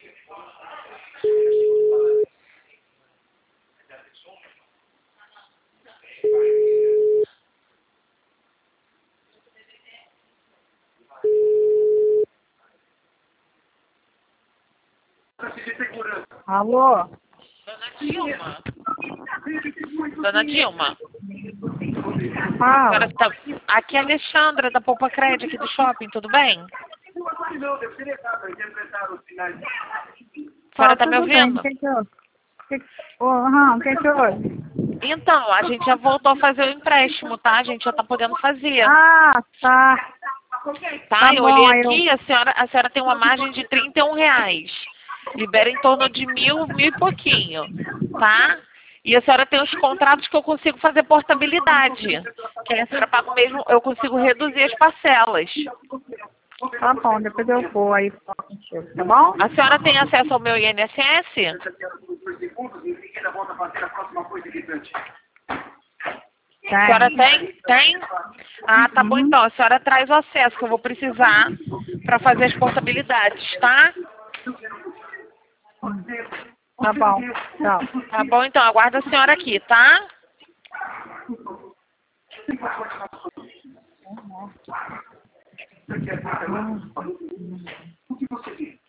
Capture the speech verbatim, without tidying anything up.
Alô? Dona Dilma. Dona Dilma. Ah, Senhora tá... Aqui é a Alexandra, da Poupa Crédito, aqui do shopping, tudo bem? A senhora tá me tudo bem. ouvindo? O que que eu... Que... Oh, aham, o que que houve? Então, a gente já voltou a fazer o empréstimo, tá? A gente já tá podendo fazer. Ah, tá. Tá? Tá Eu bom, olhei aí eu... aqui, a senhora, a senhora tem uma margem de trinta e um reais. Libera em torno de mil, mil e pouquinho, tá? E a senhora tem os contratos que eu consigo fazer portabilidade. Que aí a senhora paga o mesmo, eu consigo reduzir as parcelas. Tá bom, depois eu vou aí falar contigo, tá bom? A senhora tem acesso ao meu I N S S? A senhora tem? Tem? Ah, tá bom então. A senhora traz o acesso que eu vou precisar para fazer as portabilidades, tá? Tá bom, tchau. Tá bom então. Aguardo a senhora aqui, tá? Uhum.